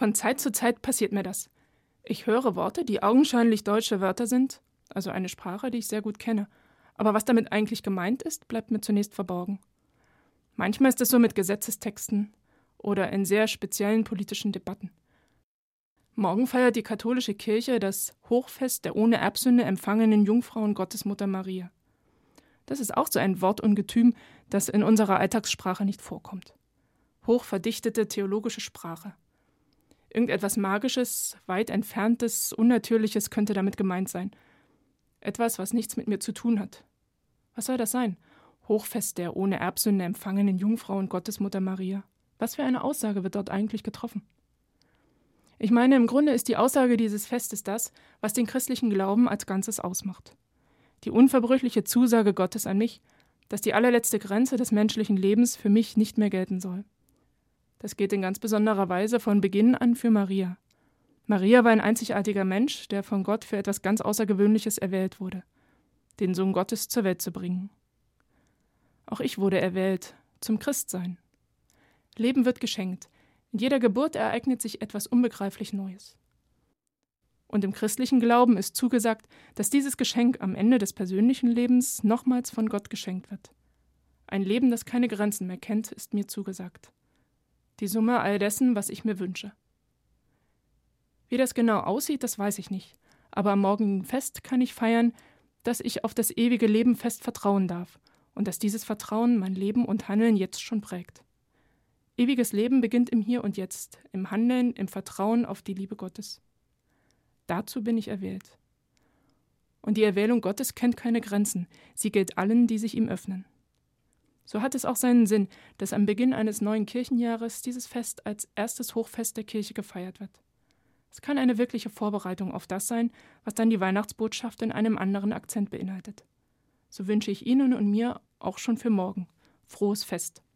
Von Zeit zu Zeit passiert mir das. Ich höre Worte, die augenscheinlich deutsche Wörter sind, also eine Sprache, die ich sehr gut kenne. Aber was damit eigentlich gemeint ist, bleibt mir zunächst verborgen. Manchmal ist es so mit Gesetzestexten oder in sehr speziellen politischen Debatten. Morgen feiert die katholische Kirche das Hochfest der ohne Erbsünde empfangenen Jungfrau und Gottesmutter Maria. Das ist auch so ein Wortungetüm, das in unserer Alltagssprache nicht vorkommt. Hochverdichtete theologische Sprache. Irgendetwas Magisches, weit Entferntes, Unnatürliches könnte damit gemeint sein. Etwas, was nichts mit mir zu tun hat. Was soll das sein? Hochfest der ohne Erbsünde empfangenen Jungfrau und Gottesmutter Maria. Was für eine Aussage wird dort eigentlich getroffen? Ich meine, im Grunde ist die Aussage dieses Festes das, was den christlichen Glauben als Ganzes ausmacht. Die unverbrüchliche Zusage Gottes an mich, dass die allerletzte Grenze des menschlichen Lebens für mich nicht mehr gelten soll. Das geht in ganz besonderer Weise von Beginn an für Maria. Maria war ein einzigartiger Mensch, der von Gott für etwas ganz Außergewöhnliches erwählt wurde, den Sohn Gottes zur Welt zu bringen. Auch ich wurde erwählt, zum Christsein. Leben wird geschenkt. In jeder Geburt ereignet sich etwas unbegreiflich Neues. Und im christlichen Glauben ist zugesagt, dass dieses Geschenk am Ende des persönlichen Lebens nochmals von Gott geschenkt wird. Ein Leben, das keine Grenzen mehr kennt, ist mir zugesagt. Die Summe all dessen, was ich mir wünsche. Wie das genau aussieht, das weiß ich nicht. Aber am morgigen Fest kann ich feiern, dass ich auf das ewige Leben fest vertrauen darf und dass dieses Vertrauen mein Leben und Handeln jetzt schon prägt. Ewiges Leben beginnt im Hier und Jetzt, im Handeln, im Vertrauen auf die Liebe Gottes. Dazu bin ich erwählt. Und die Erwählung Gottes kennt keine Grenzen, sie gilt allen, die sich ihm öffnen. So hat es auch seinen Sinn, dass am Beginn eines neuen Kirchenjahres dieses Fest als erstes Hochfest der Kirche gefeiert wird. Es kann eine wirkliche Vorbereitung auf das sein, was dann die Weihnachtsbotschaft in einem anderen Akzent beinhaltet. So wünsche ich Ihnen und mir auch schon für morgen frohes Fest.